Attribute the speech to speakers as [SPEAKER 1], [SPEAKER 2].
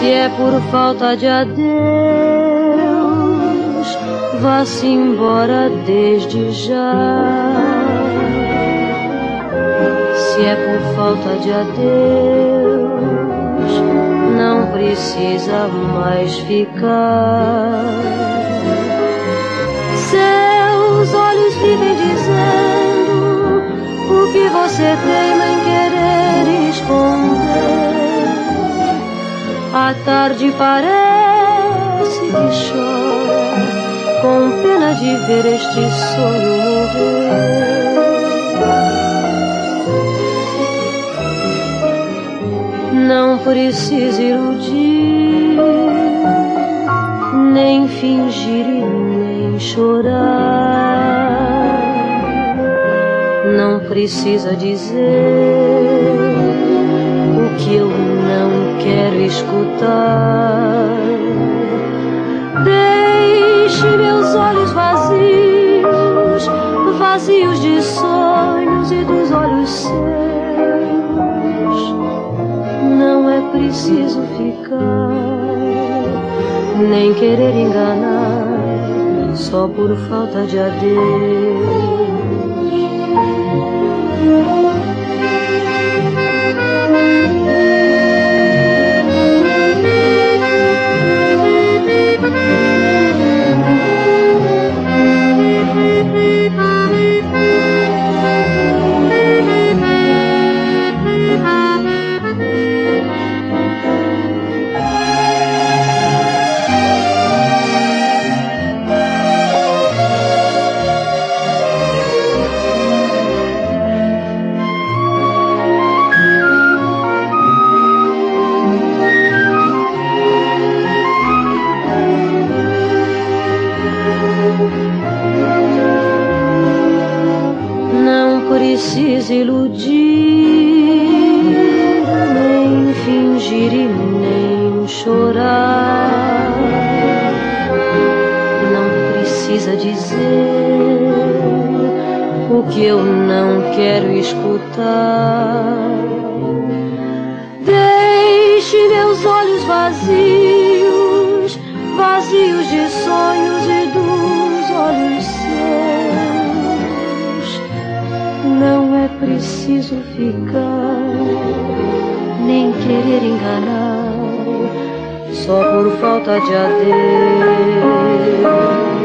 [SPEAKER 1] é por falta de adeus, vá-se embora desde já. Se é por falta de adeus, não precisa mais ficar. Seus olhos vivem dizendo o que você teima em querer esconder. A tarde parece que chora, com pena de ver este sonho morrer. Não precisa iludir, nem fingir e nem chorar. Não precisa dizer o que eu não quero escutar. Deixe meus olhos vazios, vazios de sonhos e dos olhos seus. Não é preciso ficar, nem querer enganar, só por falta de adeus. Não precisa iludir, nem fingir e nem chorar. Não precisa dizer o que eu não quero escutar. Deixe meus olhos vazios, vazios de sonhos e dos olhos seus. Não é preciso ficar, nem querer enganar, só por falta de adeus.